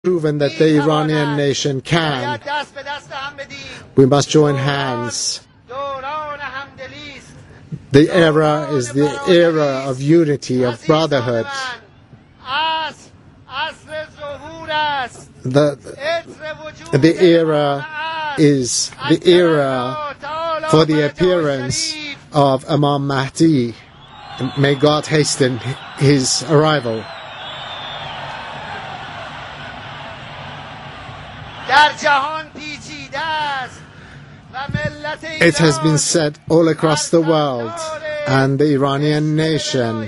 proven that the Iranian nation can. We must join hands. The era is the era of unity, of brotherhood. The era is the era for the appearance of Imam Mahdi. May God hasten his arrival. It has been said all across the world, and the Iranian nation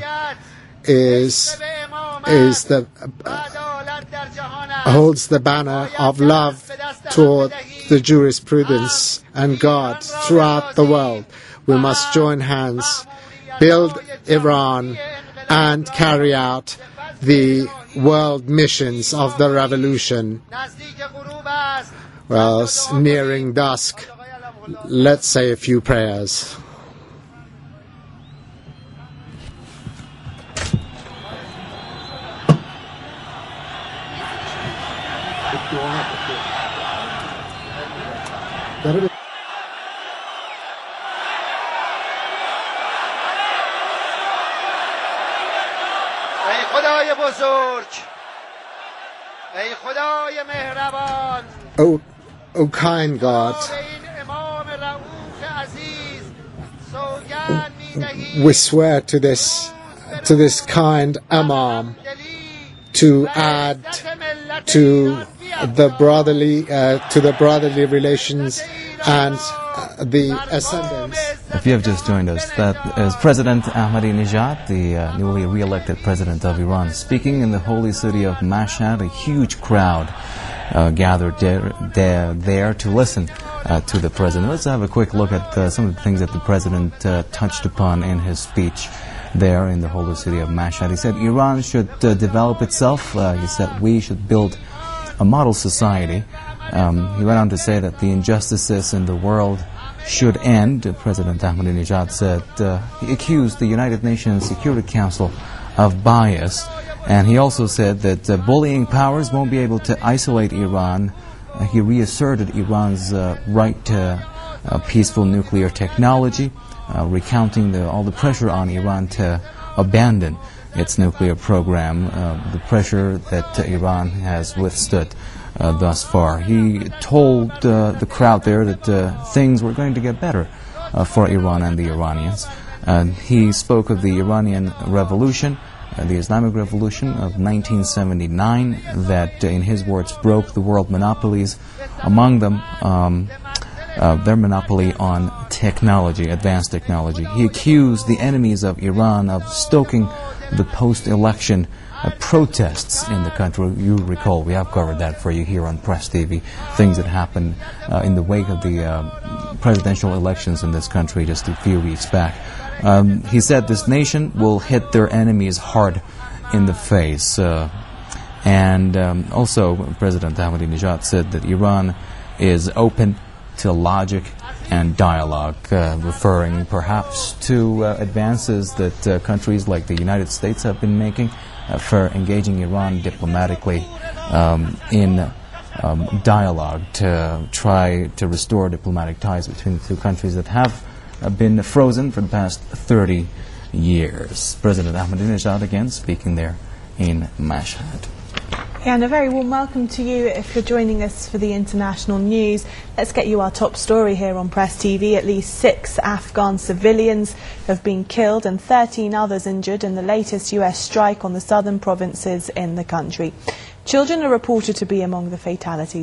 holds the banner of love toward the jurisprudence and God throughout the world. We must join hands, build Iran, and carry out the world missions of the revolution. Well, it's nearing dusk. Let's say a few prayers. O kind God, we swear to this kind Imam to add to the brotherly relations and the ascendance. If you have just joined us, that is President Ahmadinejad, the newly re-elected president of Iran, speaking in the holy city of Mashhad. A huge crowd gathered there to listen to the president. Let's have a quick look at some of the things that the president touched upon in his speech there in the holy city of Mashhad. He said Iran should develop itself. He said we should build a model society. He went on to say that the injustices in the world should end. President Ahmadinejad said he accused the United Nations Security Council of bias, and he also said that bullying powers won't be able to isolate Iran. He reasserted Iran's right to peaceful nuclear technology, recounting all the pressure on Iran to abandon its nuclear program, the pressure that Iran has withstood thus far. He told the crowd there that things were going to get better for Iran and the Iranians. He spoke of the Iranian Revolution, the Islamic Revolution of 1979, that in his words broke the world monopolies, among them their monopoly on technology, advanced technology. He accused the enemies of Iran of stoking the post-election protests in the country. You recall, we have covered that for you here on Press TV, things that happened in the wake of the presidential elections in this country just a few weeks back. He said this nation will hit their enemies hard in the face. And also, President Ahmadinejad said that Iran is open to logic and dialogue, referring perhaps to advances that countries like the United States have been making for engaging Iran diplomatically in dialogue to try to restore diplomatic ties between the two countries that have been frozen for the past 30 years. President Ahmadinejad again speaking there in Mashhad. Yeah, and a very warm welcome to you if you're joining us for the international news. Let's get you our top story here on Press TV. At least 6 Afghan civilians have been killed and 13 others injured in the latest US strike on the southern provinces in the country. Children are reported to be among the fatalities.